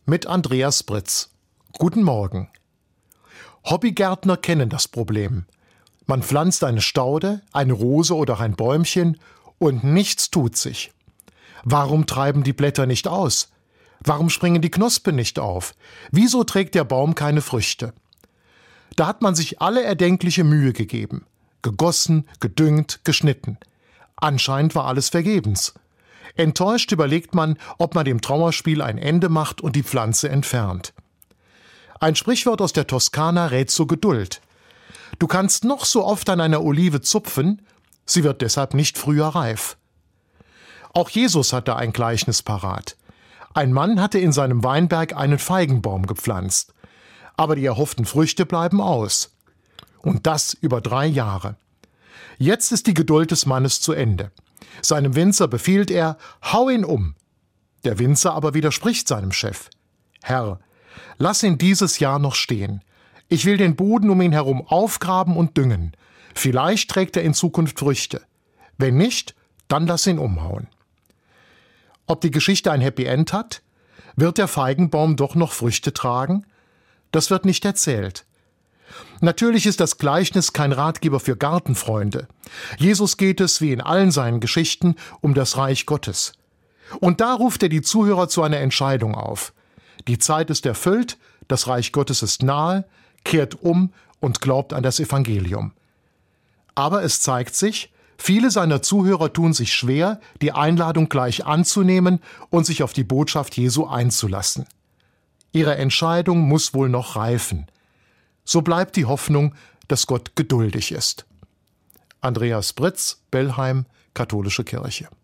mit Andreas Britz. Guten Morgen. Hobbygärtner kennen das Problem. Man pflanzt eine Staude, eine Rose oder ein Bäumchen und nichts tut sich. Warum treiben die Blätter nicht aus? Warum springen die Knospen nicht auf? Wieso trägt der Baum keine Früchte? Da hat man sich alle erdenkliche Mühe gegeben. Gegossen, gedüngt, geschnitten. Anscheinend war alles vergebens. Enttäuscht überlegt man, ob man dem Trauerspiel ein Ende macht und die Pflanze entfernt. Ein Sprichwort aus der Toskana rät zur Geduld. Du kannst noch so oft an einer Olive zupfen, sie wird deshalb nicht früher reif. Auch Jesus hatte ein Gleichnis parat. Ein Mann hatte in seinem Weinberg einen Feigenbaum gepflanzt. Aber die erhofften Früchte bleiben aus. Und das über 3 Jahre. Jetzt ist die Geduld des Mannes zu Ende. Seinem Winzer befiehlt er, hau ihn um. Der Winzer aber widerspricht seinem Chef. Herr, lass ihn dieses Jahr noch stehen. Ich will den Boden um ihn herum aufgraben und düngen. Vielleicht trägt er in Zukunft Früchte. Wenn nicht, dann lass ihn umhauen. Ob die Geschichte ein Happy End hat? Wird der Feigenbaum doch noch Früchte tragen? Das wird nicht erzählt. Natürlich ist das Gleichnis kein Ratgeber für Gartenfreunde. Jesus geht es, wie in allen seinen Geschichten, um das Reich Gottes. Und da ruft er die Zuhörer zu einer Entscheidung auf. Die Zeit ist erfüllt, das Reich Gottes ist nahe, kehrt um und glaubt an das Evangelium. Aber es zeigt sich, viele seiner Zuhörer tun sich schwer, die Einladung gleich anzunehmen und sich auf die Botschaft Jesu einzulassen. Ihre Entscheidung muss wohl noch reifen. So bleibt die Hoffnung, dass Gott geduldig ist. Andreas Britz, Bellheim, Katholische Kirche.